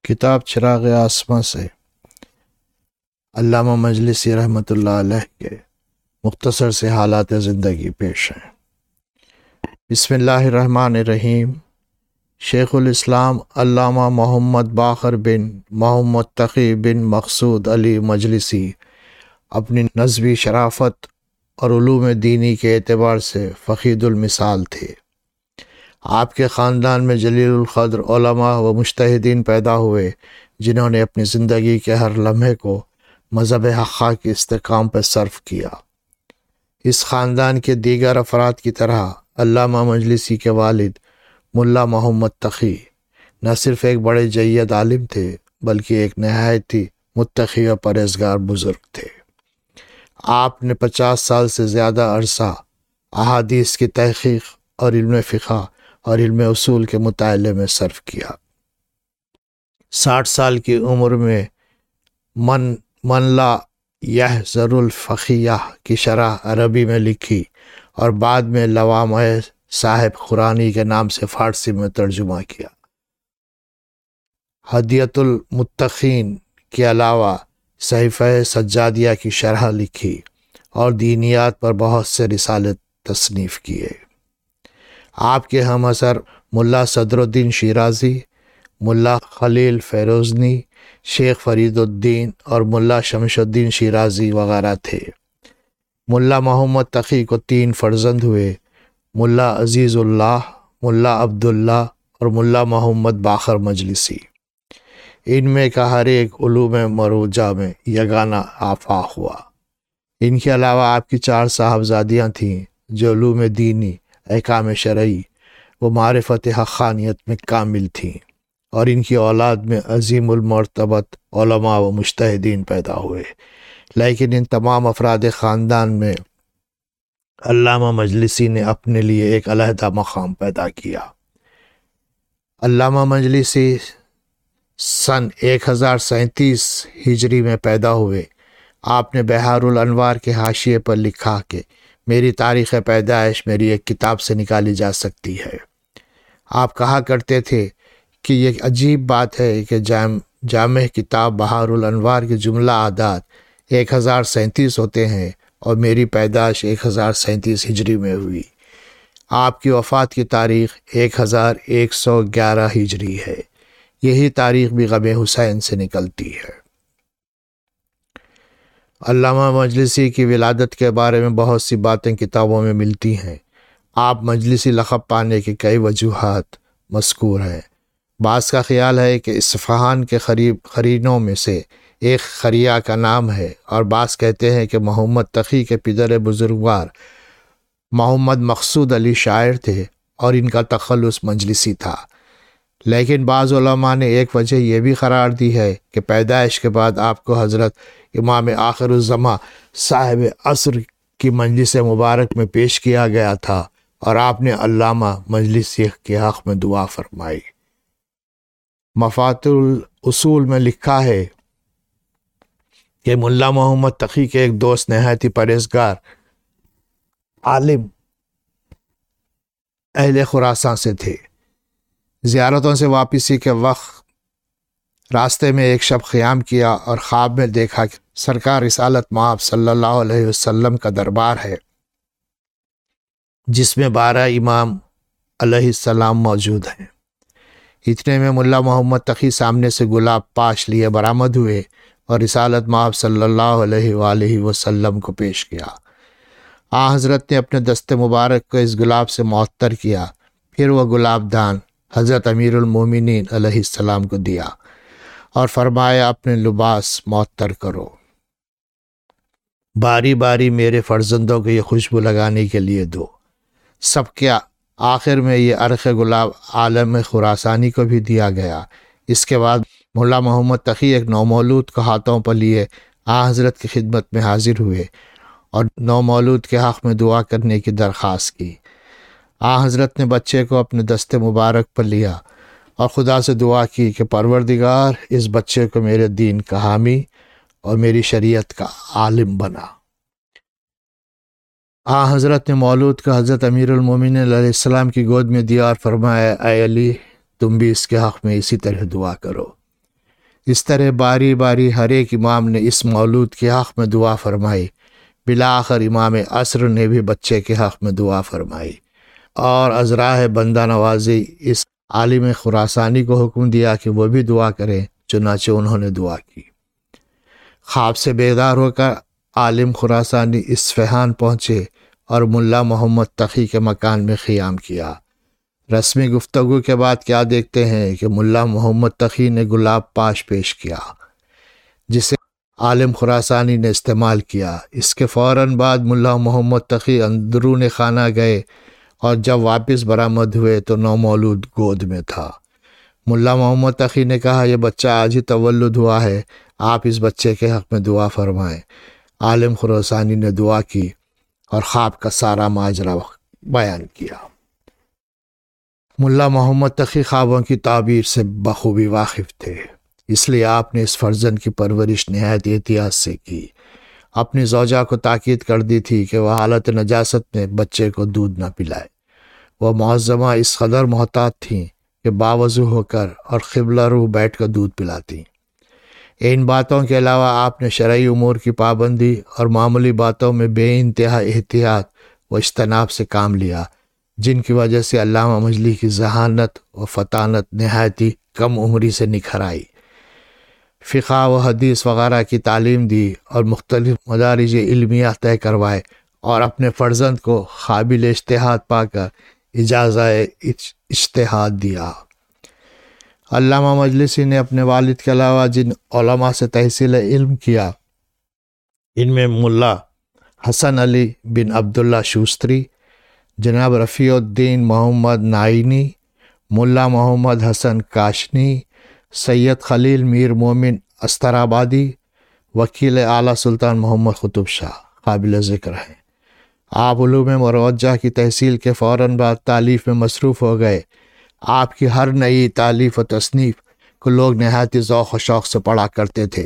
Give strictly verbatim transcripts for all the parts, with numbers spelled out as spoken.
کتاب چراغ آسماں سے علامہ مجلسی رحمۃ اللہ علیہ کے مختصر سے حالات زندگی پیش ہیں۔ بسم اللہ الرحمن الرحیم۔ شیخ الاسلام علامہ محمد باقر بن محمد تقی بن مقصود علی مجلسی اپنی نسبی شرافت اور علوم دینی کے اعتبار سے فقید المثال تھے۔ آپ کے خاندان میں جلیل القدر علماء و مجتہدین پیدا ہوئے جنہوں نے اپنی زندگی کے ہر لمحے کو مذہب حقہ کی استحکام پر صرف کیا۔ اس خاندان کے دیگر افراد کی طرح علامہ مجلسی کے والد ملا محمد تقی نہ صرف ایک بڑے جید عالم تھے بلکہ ایک نہایت ہی متقی و پرہیزگار بزرگ تھے۔ آپ نے پچاس سال سے زیادہ عرصہ احادیث کی تحقیق اور علم فقہ اور علم اصول کے مطالعے میں صرف کیا۔ ساٹھ سال کی عمر میں من من لا یحذر الفقیہ کی شرح عربی میں لکھی اور بعد میں لوامع صاحب قرانی کے نام سے فارسی میں ترجمہ کیا۔ ہدیۃ المتقین کے علاوہ صحیفہ سجادیہ کی شرح لکھی اور دینیات پر بہت سے رسالے تصنیف کیے۔ آپ کے ہم اثر ملا صدر الدین شیرازی، ملا خلیل فیروزنی، شیخ فرید الدین اور ملا شمس الدین شیرازی وغیرہ تھے۔ ملا محمد تقی کو تین فرزند ہوئے، ملا عزیز اللہ، ملا عبداللہ اور ملا محمد باقر مجلسی۔ ان میں کا ہر ایک علوم مروجہ میں یگانہ آفاق ہوا۔ ان کے علاوہ آپ کی چار صاحبزادیاں تھیں جو علوم دینی، احکام شرعی و معرفت حقانیت میں کامل تھیں، اور ان کی اولاد میں عظیم المرتبت علماء و مجتہدین پیدا ہوئے۔ لیکن ان تمام افراد خاندان میں علامہ مجلسی نے اپنے لیے ایک علیحدہ مقام پیدا کیا۔ علامہ مجلسی سن ایک ہزار سینتیس ہجری میں پیدا ہوئے۔ آپ نے بحار الانوار کے حاشیے پر لکھا کہ میری تاریخ پیدائش میری ایک کتاب سے نکالی جا سکتی ہے۔ آپ کہا کرتے تھے کہ یہ عجیب بات ہے کہ جام جامع کتاب بحار الانوار کے جملہ اعداد ایک ہزار سینتیس ہوتے ہیں اور میری پیدائش ایک ہزار سینتیس ہجری میں ہوئی۔ آپ کی وفات کی تاریخ ایک ہزار ایک سو گیارہ ہجری ہے۔ یہی تاریخ بھی غم حسین سے نکلتی ہے۔ علامہ مجلسی کی ولادت کے بارے میں بہت سی باتیں کتابوں میں ملتی ہیں۔ آپ مجلسی لقب پانے کی کئی وجوہات مذکور ہیں۔ بعض کا خیال ہے کہ اصفہان کے قریب قرینوں میں سے ایک خریہ کا نام ہے، اور بعض کہتے ہیں کہ محمد تقی کے پدر بزرگوار محمد مقصود علی شاعر تھے اور ان کا تخلص مجلسی تھا۔ لیکن بعض علماء نے ایک وجہ یہ بھی قرار دی ہے کہ پیدائش کے بعد آپ کو حضرت امام آخر الزماں صاحب عصر کی مجلس مبارک میں پیش کیا گیا تھا اور آپ نے علامہ مجلسی کے حق میں دعا فرمائی۔ مفاتح الاصول میں لکھا ہے کہ ملا محمد تقی کے ایک دوست نہایت ہی پرہیزگار عالم اہل خراساں سے تھے۔ زیارتوں سے واپسی کے وقت راستے میں ایک شب قیام کیا اور خواب میں دیکھا کہ سرکار رسالت مآب صلی اللہ علیہ وسلم کا دربار ہے جس میں بارہ امام علیہ السلام موجود ہیں۔ اتنے میں ملا محمد تقی سامنے سے گلاب پاش لیے برآمد ہوئے اور رسالت مآب صلی اللہ علیہ وآلہ وسلم کو پیش کیا۔ آن حضرت نے اپنے دست مبارک کو اس گلاب سے معطر کیا، پھر وہ گلاب دان حضرت امیر المومنین علیہ السلام کو دیا اور فرمایا اپنے لباس معطر کرو، باری باری میرے فرزندوں کو یہ خوشبو لگانے کے لیے دو۔ سب کیا آخر میں یہ عرق گلاب عالم خراسانی کو بھی دیا گیا۔ اس کے بعد ملا محمد تقی ایک نومولود کو ہاتھوں پر لیے آن حضرت کی خدمت میں حاضر ہوئے اور نومولود کے حق میں دعا کرنے کی درخواست کی۔ آن حضرت نے بچے کو اپنے دست مبارک پر لیا اور خدا سے دعا کی کہ پروردگار اس بچے کو میرے دین کا حامی اور میری شریعت کا عالم بنا۔ آن حضرت نے مولود کا حضرت امیر المومنین علیہ السلام کی گود میں دیا اور فرمایا، اے علی، تم بھی اس کے حق میں اسی طرح دعا کرو۔ اس طرح باری باری ہر ایک امام نے اس مولود کے حق میں دعا فرمائی۔ بالآخر امام عصر نے بھی بچے کے حق میں دعا فرمائی اور از راہ بندہ نوازی اس عالم خراسانی کو حکم دیا کہ وہ بھی دعا کریں، چنانچہ انہوں نے دعا کی۔ خواب سے بیدار ہو کر عالم خراسانی اصفہان پہنچے اور ملا محمد تقی کے مکان میں قیام کیا۔ رسمی گفتگو کے بعد کیا دیکھتے ہیں کہ ملا محمد تقی نے گلاب پاش پیش کیا، جسے عالم خراسانی نے استعمال کیا۔ اس کے فوراً بعد ملا محمد تقی اندرون خانہ گئے اور جب واپس برآمد ہوئے تو نومولود گود میں تھا۔ ملا محمد تقی نے کہا، یہ بچہ آج ہی تولد ہوا ہے، آپ اس بچے کے حق میں دعا فرمائیں۔ عالم خراسانی نے دعا کی اور خواب کا سارا ماجرا بیان کیا۔ ملا محمد تقی خوابوں کی تعبیر سے بخوبی واقف تھے، اس لیے آپ نے اس فرزند کی پرورش نہایت احتیاط سے کی۔ اپنی زوجہ کو تاکید کر دی تھی کہ وہ حالت نجاست میں بچے کو دودھ نہ پلائے۔ وہ معظمہ اس قدر محتاط تھیں کہ باوضو ہو کر اور قبلہ روح بیٹھ کر دودھ پلاتی۔ ان باتوں کے علاوہ آپ نے شرعی امور کی پابندی اور معمولی باتوں میں بے انتہا احتیاط و اجتناب سے کام لیا، جن کی وجہ سے علامہ مجلی کی ذہانت و فطانت نہایتی کم عمری سے نکھر آئی۔ فقہ و حدیث وغیرہ کی تعلیم دی اور مختلف مدارج علمیہ طے کروائے اور اپنے فرزند کو قابل اجتہاد پا کر اجازہ اجتہاد دیا۔ علامہ مجلسی نے اپنے والد کے علاوہ جن علماء سے تحصیل علم کیا، ان میں ملا حسن علی بن عبداللہ شوستری، جناب رفیع الدین محمد نائینی، ملا محمد حسن کاشنی، سید خلیل میر مومن استرابادی، وکیل اعلیٰ سلطان محمد قطب شاہ قابل ذکر ہیں۔ آپ علوم مروجہ کی تحصیل کے فوراً بعد تالیف میں مصروف ہو گئے۔ آپ کی ہر نئی تالیف و تصنیف کو لوگ نہایت ذوق و شوق سے پڑھا کرتے تھے۔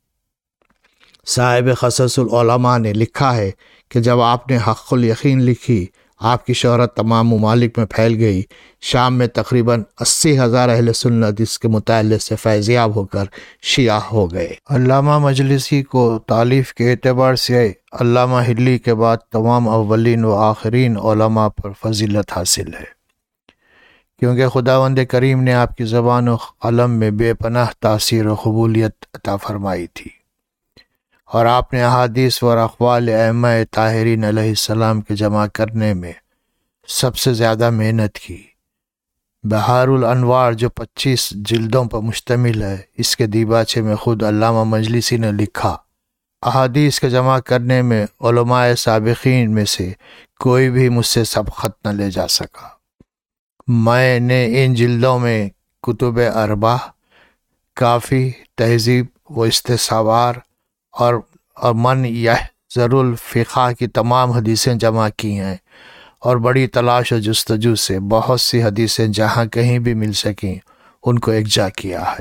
صاحب قصص العلماء نے لکھا ہے کہ جب آپ نے حق الیقین لکھی، آپ کی شہرت تمام ممالک میں پھیل گئی۔ شام میں تقریباً اسی ہزار اہل سنت اس کے مطالعے سے فیضیاب ہو کر شیعہ ہو گئے۔ علامہ مجلسی کو تالیف کے اعتبار سے علامہ حلی کے بعد تمام اولین و آخرین علماء پر فضیلت حاصل ہے، کیونکہ خداوند کریم نے آپ کی زبان و قلم میں بے پناہ تاثیر و قبولیت عطا فرمائی تھی، اور آپ نے احادیث و اقوال ائمہ طاہرین علیہ السلام کے جمع کرنے میں سب سے زیادہ محنت کی۔ بہار الانوار جو پچیس جلدوں پر مشتمل ہے، اس کے دیباچے میں خود علامہ مجلسی نے لکھا، احادیث کے جمع کرنے میں علماء سابقین میں سے کوئی بھی مجھ سے سبقت نہ لے جا سکا۔ میں نے ان جلدوں میں کتب اربع، کافی، تہذیب و استصوار اور اور من یحذر الفقہ کی تمام حدیثیں جمع کی ہیں، اور بڑی تلاش و جستجو سے بہت سی حدیثیں جہاں کہیں بھی مل سکیں ان کو یکجا کیا ہے۔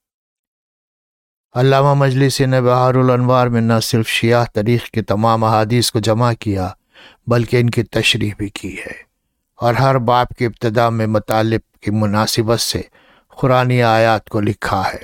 علامہ مجلسی نے بہار الانوار میں نہ صرف شیعہ طریق کی تمام احادیث کو جمع کیا بلکہ ان کی تشریح بھی کی ہے، اور ہر باب کی ابتدا میں مطالب کی مناسبت سے قرآنی آیات کو لکھا ہے۔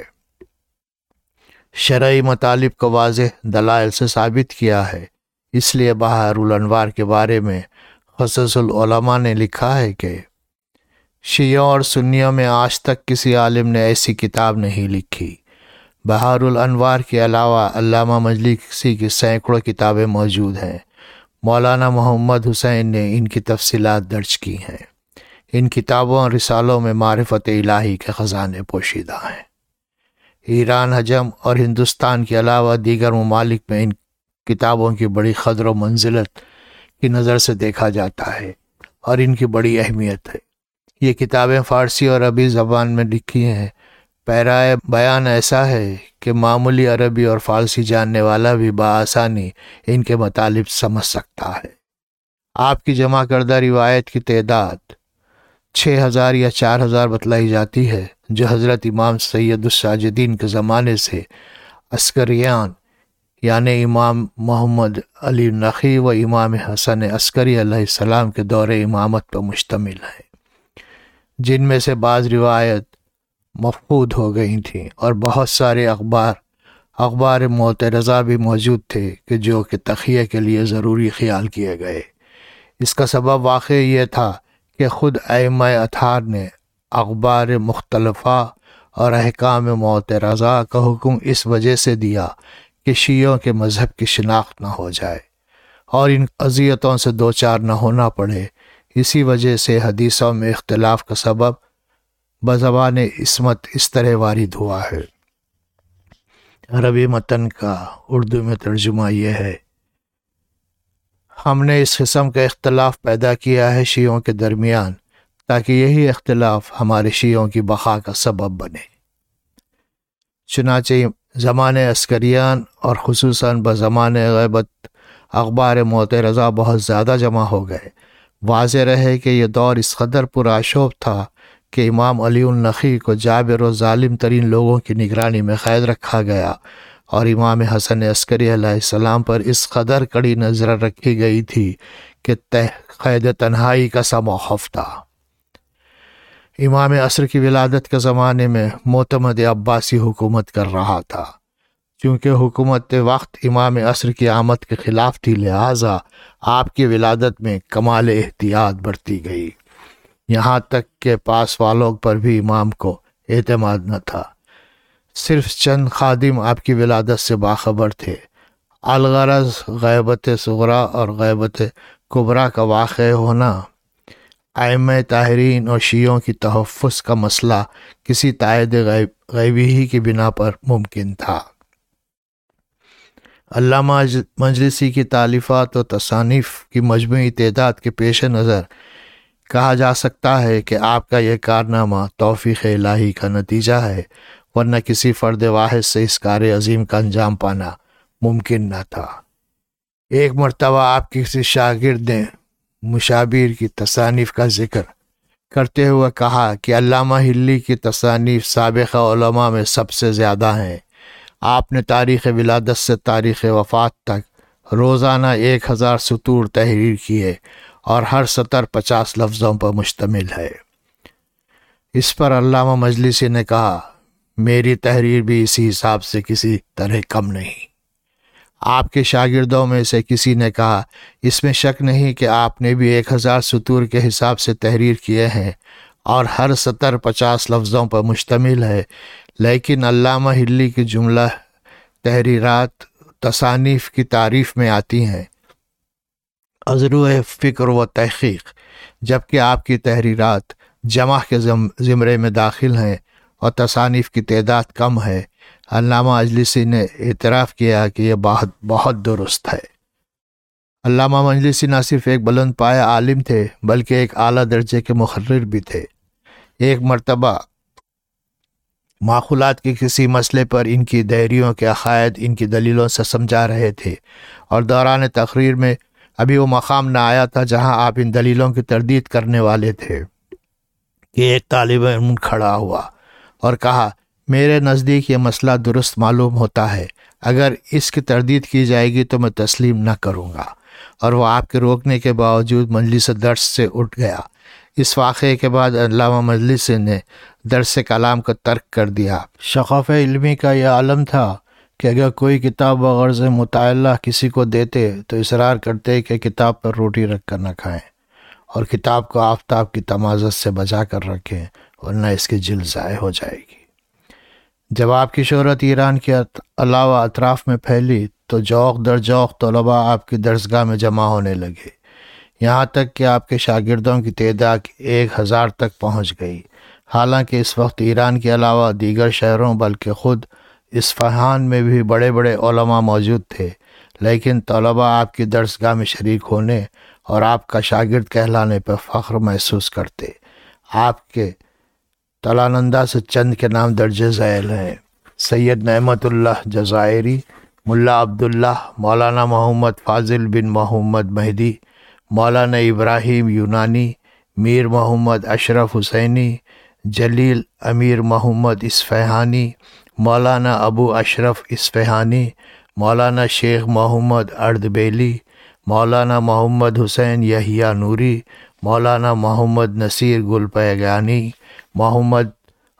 شرعی مطالب کو واضح دلائل سے ثابت کیا ہے۔ اس لیے بہار الانوار کے بارے میں قصص العلماء نے لکھا ہے کہ شیعوں اور سنیوں میں آج تک کسی عالم نے ایسی کتاب نہیں لکھی۔ بہار الانوار کے علاوہ علامہ مجلسی کی سینکڑوں کتابیں موجود ہیں۔ مولانا محمد حسین نے ان کی تفصیلات درج کی ہیں۔ ان کتابوں اور رسالوں میں معرفت الہی کے خزانے پوشیدہ ہیں۔ ایران، حجم اور ہندوستان کے علاوہ دیگر ممالک میں ان کتابوں کی بڑی قدر و منزلت کی نظر سے دیکھا جاتا ہے اور ان کی بڑی اہمیت ہے۔ یہ کتابیں فارسی اور عربی زبان میں لکھی ہیں۔ پیرائے بیان ایسا ہے کہ معمولی عربی اور فارسی جاننے والا بھی بآسانی ان کے مطالب سمجھ سکتا ہے۔ آپ کی جمع کردہ روایت کی تعداد چھ ہزار یا چار ہزار بتلائی جاتی ہے، جو حضرت امام سید الساجدین کے زمانے سے عسکریان یعنی امام محمد علی نقی و امام حسن عسکری علیہ السلام کے دور امامت پر مشتمل ہے، جن میں سے بعض روایت مفقود ہو گئی تھیں، اور بہت سارے اخبار اخبار معترضہ بھی موجود تھے کہ جو کہ تخیہ کے لیے ضروری خیال کیے گئے۔ اس کا سبب واقع یہ تھا کہ خود ائمہ اطہار نے اخبار مختلفہ اور احکام معترضہ کا حکم اس وجہ سے دیا کہ شیعوں کے مذہب کی شناخت نہ ہو جائے اور ان اذیتوں سے دوچار نہ ہونا پڑے۔ اسی وجہ سے حدیثوں میں اختلاف کا سبب بزبان عصمت اس طرح وارد ہوا ہے۔ عربی متن کا اردو میں ترجمہ یہ ہے: ہم نے اس قسم کا اختلاف پیدا کیا ہے شیعوں کے درمیان تاکہ یہی اختلاف ہمارے شیعوں کی بقا کا سبب بنے۔ چنانچہ زمانے عسکریان اور خصوصاً بزمان غیبت اخبار معترضہ بہت زیادہ جمع ہو گئے۔ واضح رہے کہ یہ دور اس قدر پرآشوب تھا کہ امام علی النقی کو جابر و ظالم ترین لوگوں کی نگرانی میں قید رکھا گیا، اور امام حسن عسکری علیہ السلام پر اس قدر کڑی نظر رکھی گئی تھی کہ قید تنہائی کا سا موقف تھا۔ امام عصر کی ولادت کے زمانے میں معتمد عباسی حکومت کر رہا تھا۔ چونکہ حکومت وقت امام عصر کی آمد کے خلاف تھی، لہٰذا آپ کی ولادت میں کمال احتیاط برتی گئی، یہاں تک کہ پاس والوں پر بھی امام کو اعتماد نہ تھا۔ صرف چند خادم آپ کی ولادت سے باخبر تھے۔ الغرض غیبت صغرا اور غیبت کبریٰ کا واقع ہونا ائمہ طاہرین اور شیعوں کی تحفظ کا مسئلہ کسی تائید غیب غیبی ہی کی بنا پر ممکن تھا۔ علامہ مجلسی کی تالیفات و تصانیف کی مجموعی تعداد کے پیش نظر کہا جا سکتا ہے کہ آپ کا یہ کارنامہ توفیق الہی کا نتیجہ ہے، ورنہ کسی فرد واحد سے اس کار عظیم کا انجام پانا ممکن نہ تھا۔ ایک مرتبہ آپ کے کسی شاگرد نے مشابیر کی تصانیف کا ذکر کرتے ہوئے کہا کہ علامہ حلی کی تصانیف سابقہ علماء میں سب سے زیادہ ہیں۔ آپ نے تاریخ ولادت سے تاریخ وفات تک روزانہ ایک ہزار سطور تحریر کیے اور ہر سطر پچاس لفظوں پر مشتمل ہے۔ اس پر علامہ مجلسی نے کہا، میری تحریر بھی اسی حساب سے کسی طرح کم نہیں۔ آپ کے شاگردوں میں سے کسی نے کہا، اس میں شک نہیں کہ آپ نے بھی ایک ہزار سطور کے حساب سے تحریر کیے ہیں اور ہر سطر پچاس لفظوں پر مشتمل ہے، لیکن علامہ حلی کی جملہ تحریرات تصانیف کی تعریف میں آتی ہیں از روح فکر و تحقیق، جبکہ آپ کی تحریرات جمع کے زمرے میں داخل ہیں اور تصانیف کی تعداد کم ہے۔ علامہ مجلسی نے اعتراف کیا کہ یہ بات بہت درست ہے۔ علامہ مجلسی نہ صرف ایک بلند پایہ عالم تھے بلکہ ایک اعلیٰ درجے کے محرر بھی تھے۔ ایک مرتبہ معقولات کے کسی مسئلے پر ان کی دہریوں کے عقائد ان کی دلیلوں سے سمجھا رہے تھے، اور دوران تقریر میں ابھی وہ مقام نہ آیا تھا جہاں آپ ان دلیلوں کی تردید کرنے والے تھے کہ ایک طالب علم کھڑا ہوا اور کہا، میرے نزدیک یہ مسئلہ درست معلوم ہوتا ہے، اگر اس کی تردید کی جائے گی تو میں تسلیم نہ کروں گا، اور وہ آپ کے روکنے کے باوجود مجلس درس سے اٹھ گیا۔ اس واقعے کے بعد علامہ مجلسی نے درس کلام کو ترک کر دیا۔ شغف علمی کا یہ عالم تھا کہ اگر کوئی کتاب بغرض مطالعہ کسی کو دیتے تو اصرار کرتے کہ کتاب پر روٹی رکھ کر نہ کھائیں اور کتاب کو آفتاب کی تمازت سے بچا کر رکھیں، ورنہ اس کی جلد ضائع ہو جائے گی۔ جب آپ کی شہرت ایران کے علاوہ اطراف میں پھیلی تو جوق در جوق طلباء آپ کی درسگاہ میں جمع ہونے لگے، یہاں تک کہ آپ کے شاگردوں کی تعداد ایک ہزار تک پہنچ گئی۔ حالانکہ اس وقت ایران کے علاوہ دیگر شہروں بلکہ خود اصفہان میں بھی بڑے بڑے علماء موجود تھے، لیکن طلباء آپ کی درسگاہ میں شریک ہونے اور آپ کا شاگرد کہلانے پر فخر محسوس کرتے۔ آپ کے تلانندہ سے چند کے نام درج ذیل ہیں: سید نعمت اللہ جزائری، ملا عبداللہ، مولانا محمد فاضل بن محمد مہدی، مولانا ابراہیم یونانی، میر محمد اشرف حسینی، جلیل امیر محمد اصفہانی، مولانا ابو اشرف اصفہانی، مولانا شیخ محمد اردبیلی، مولانا محمد حسین یحییٰ نوری، مولانا محمد نصیر گل پیگانی، محمد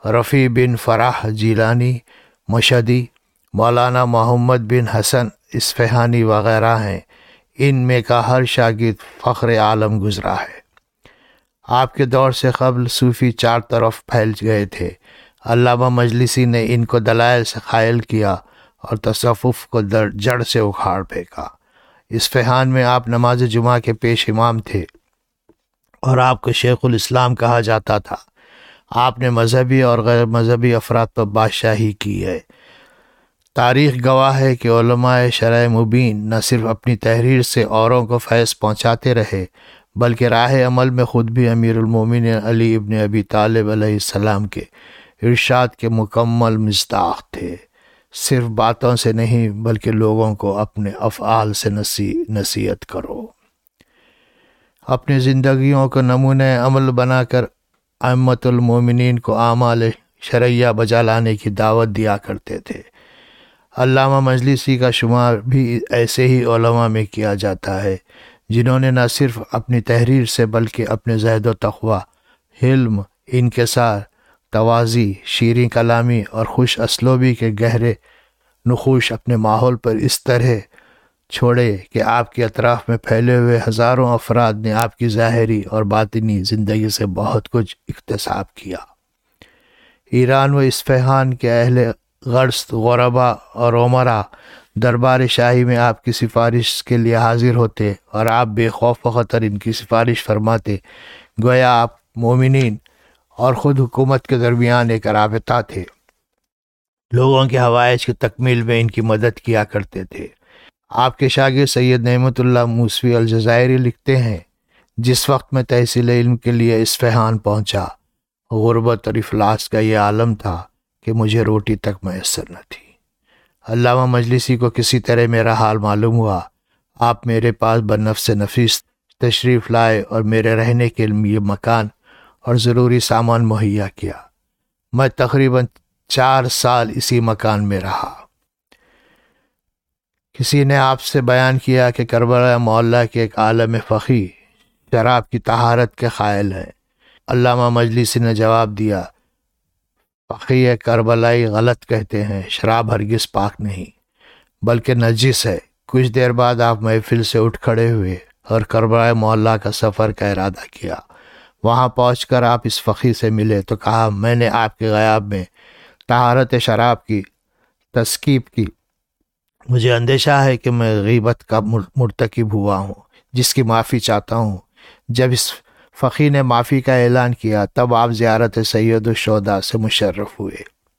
رفیع بن فرح جیلانی مشہدی، مولانا محمد بن حسن اصفہانی وغیرہ ہیں۔ ان میں کا ہر شاگرد فخر عالم گزرا ہے۔ آپ کے دور سے قبل صوفی چار طرف پھیل گئے تھے۔ علامہ مجلسی نے ان کو دلائل سے قائل کیا اور تصوف کو جڑ سے اکھاڑ پھینکا۔ اصفہان میں آپ نماز جمعہ کے پیش امام تھے اور آپ کو شیخ الاسلام کہا جاتا تھا۔ آپ نے مذہبی اور غیر مذہبی افراد پر بادشاہی کی ہے۔ تاریخ گواہ ہے کہ علماء شرع مبین نہ صرف اپنی تحریر سے اوروں کو فیض پہنچاتے رہے بلکہ راہ عمل میں خود بھی امیر المومنین علی ابن ابی طالب علیہ السلام کے ارشاد کے مکمل مصداق تھے۔ صرف باتوں سے نہیں بلکہ لوگوں کو اپنے افعال سے نصی نصیحت کرو۔ اپنی زندگیوں کو نمونہ عمل بنا کر ائمۃ المومنین کو اعمال شرعیہ بجا لانے کی دعوت دیا کرتے تھے۔ علامہ مجلسی کا شمار بھی ایسے ہی علماء میں کیا جاتا ہے جنہوں نے نہ صرف اپنی تحریر سے بلکہ اپنے زہد و تقویٰ، حلم، انکسار، تواضع، شیریں کلامی اور خوش اسلوبی کے گہرے نقوش اپنے ماحول پر اس طرح چھوڑے کہ آپ کے اطراف میں پھیلے ہوئے ہزاروں افراد نے آپ کی ظاہری اور باطنی زندگی سے بہت کچھ اکتساب کیا۔ ایران و اصفہان کے اہل غرض غربا اور عمرا دربار شاہی میں آپ کی سفارش کے لیے حاضر ہوتے اور آپ بے خوف و خطر ان کی سفارش فرماتے، گویا آپ مومنین اور خود حکومت کے درمیان ایک رابطہ تھے۔ لوگوں کے حوائج کی تکمیل میں ان کی مدد کیا کرتے تھے۔ آپ کے شاگرد سید نعمت اللہ موسوی الجزائری لکھتے ہیں، جس وقت میں تحصیل علم کے لیے اصفہان پہنچا، غربت اور افلاس کا یہ عالم تھا کہ مجھے روٹی تک میسر نہ تھی۔ علامہ مجلسی کو کسی طرح میرا حال معلوم ہوا۔ آپ میرے پاس بنفس نفیس تشریف لائے اور میرے رہنے کے لیے مکان اور ضروری سامان مہیا کیا۔ میں تقریباً چار سال اسی مکان میں رہا۔ کسی نے آپ سے بیان کیا کہ کربلا معلیٰ کے ایک عالم فقیہ شراب کی طہارت کے قائل ہیں۔ علامہ مجلسی نے جواب دیا، فقیہ کربلائی غلط کہتے ہیں، شراب ہرگز پاک نہیں بلکہ نجس ہے۔ کچھ دیر بعد آپ محفل سے اٹھ کھڑے ہوئے اور کربلا معلیٰ کا سفر کا ارادہ کیا۔ وہاں پہنچ کر آپ اس فقیہ سے ملے تو کہا، میں نے آپ کے غیاب میں طہارت شراب کی تسکیب کی۔ مجھے اندیشہ ہے کہ میں غیبت کا مرتکب ہوا ہوں، جس کی معافی چاہتا ہوں۔ جب اس فقیہ نے معافی کا اعلان کیا تب آپ زیارت سید الشہداء سے مشرف ہوئے۔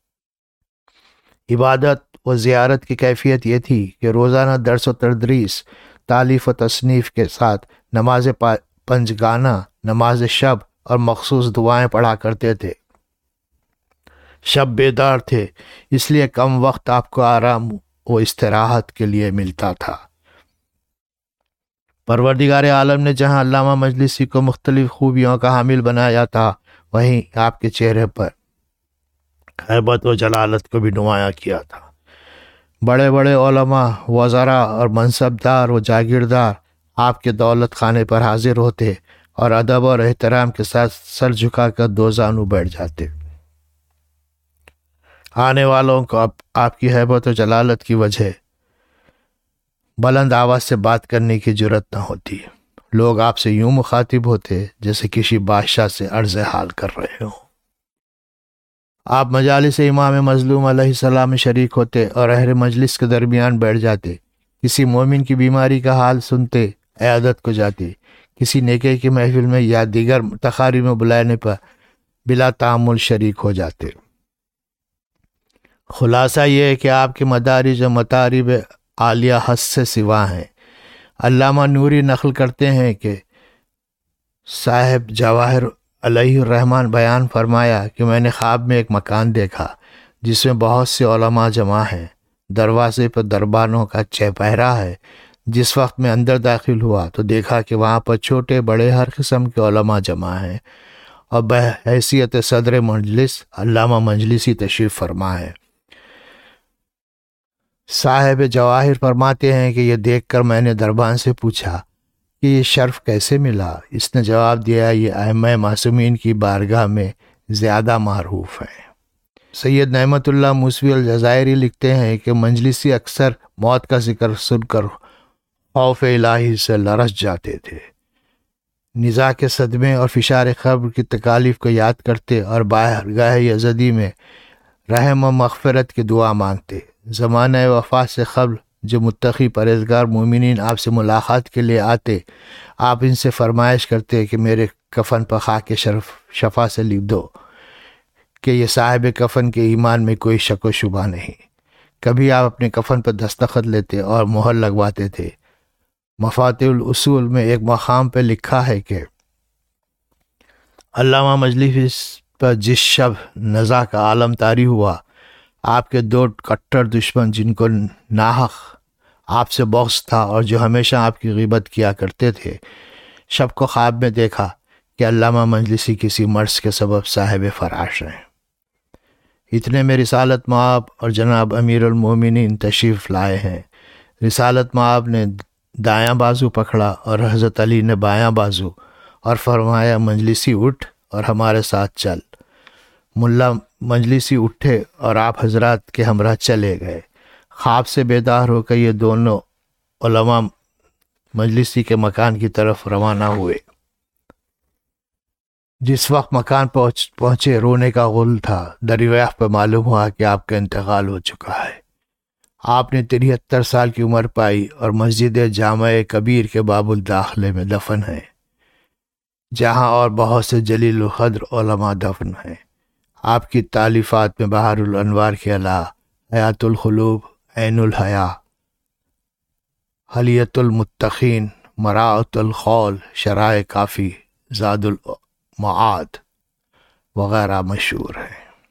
عبادت و زیارت کی کیفیت یہ تھی کہ روزانہ درس و تدریس، تالیف و تصنیف کے ساتھ نماز پنجگانہ، نماز شب اور مخصوص دعائیں پڑھا کرتے تھے۔ شب بیدار تھے، اس لیے کم وقت آپ کو آرام و استراحت کے لیے ملتا تھا۔ پروردگار عالم نے جہاں علامہ مجلسی کو مختلف خوبیوں کا حامل بنایا تھا، وہیں آپ کے چہرے پر ہیبت و جلالت کو بھی نمایاں کیا تھا۔ بڑے بڑے علماء، وزراء اور منصبدار و جاگیردار آپ کے دولت خانے پر حاضر ہوتے اور ادب اور احترام کے ساتھ سر جھکا کر دو زانو بیٹھ جاتے۔ آنے والوں کو اب آپ کی ہیبت و جلالت کی وجہ بلند آواز سے بات کرنے کی جرت نہ ہوتی۔ لوگ آپ سے یوں مخاطب ہوتے جیسے کسی بادشاہ سے عرض حال کر رہے ہوں۔ آپ مجالس امام مظلوم علیہ السلام میں شریک ہوتے اور اہل مجلس کے درمیان بیٹھ جاتے، کسی مومن کی بیماری کا حال سنتے، عیادت کو جاتے، کسی نیکی کی محفل میں یا دیگر تقاریب میں بلانے پر بلا تعامل شریک ہو جاتے۔ خلاصہ یہ ہے کہ آپ کے مدارج و مطارب عالیہ حد سے سوا ہیں۔ علامہ نوری نقل کرتے ہیں کہ صاحب جواہر علیہ الرحمن بیان فرمایا کہ میں نے خواب میں ایک مکان دیکھا جس میں بہت سے علماء جمع ہیں، دروازے پر دربانوں کا چہپہرا ہے۔ جس وقت میں اندر داخل ہوا تو دیکھا کہ وہاں پر چھوٹے بڑے ہر قسم کے علماء جمع ہیں اور بحیثیت صدر مجلس علامہ مجلسی تشریف فرما ہے۔ صاحب جواہر فرماتے ہیں کہ یہ دیکھ کر میں نے دربان سے پوچھا کہ یہ شرف کیسے ملا؟ اس نے جواب دیا، یہ ائمہ معصومین کی بارگاہ میں زیادہ معروف ہے۔ سید نعمت اللہ موسوی الجزائری لکھتے ہیں کہ مجلسی اکثر موت کا ذکر سن کر خوف الہی سے لرز جاتے تھے، نزاع کے صدمے اور فشار قبر کی تکالیف کو یاد کرتے اور بارگاہ یزدی میں رحم و مغفرت کی دعا مانگتے۔ زمانہ وفات سے قبل جو متقی پرہیزگار مومنین آپ سے ملاقات کے لیے آتے، آپ ان سے فرمائش کرتے کہ میرے کفن پر خاک شرف شفا سے لکھ دو کہ یہ صاحب کفن کے ایمان میں کوئی شک و شبہ نہیں۔ کبھی آپ اپنے کفن پر دستخط لیتے اور مہر لگواتے تھے۔ مفاتیح الاصول میں ایک مقام پہ لکھا ہے کہ علامہ مجلسی پر جس شب نزاع کا عالم طاری ہوا، آپ کے دو کٹر دشمن جن کو ناحق آپ سے بغض تھا اور جو ہمیشہ آپ کی غیبت کیا کرتے تھے، شب کو خواب میں دیکھا کہ علامہ مجلسی کسی مرض کے سبب صاحب فراش ہیں۔ اتنے میں رسالت مآب اور جناب امیر المومنین تشریف لائے ہیں۔ رسالت مآب نے دایاں بازو پکڑا اور حضرت علی نے بایاں بازو، اور فرمایا مجلسی اٹھ اور ہمارے ساتھ چل۔ ملا مجلسی اٹھے اور آپ حضرات کے ہمراہ چلے گئے۔ خواب سے بیدار ہو کر یہ دونوں علماء مجلسی کے مکان کی طرف روانہ ہوئے۔ جس وقت مکان پہنچ پہنچے رونے کا غل تھا۔ دریافت پہ معلوم ہوا کہ آپ کا انتقال ہو چکا ہے۔ آپ نے تریہتر سال کی عمر پائی اور مسجد جامع کبیر کے باب الداخلے میں دفن ہیں، جہاں اور بہت سے جلیل القدر علماء دفن ہیں۔ آپ کی تالیفات میں بہار الانوار کے علاوہ حیات القلوب، عین الحیا، حلیت المتقین، مراعۃ القول، شرائع کافی، زاد المعاد وغیرہ مشہور ہیں۔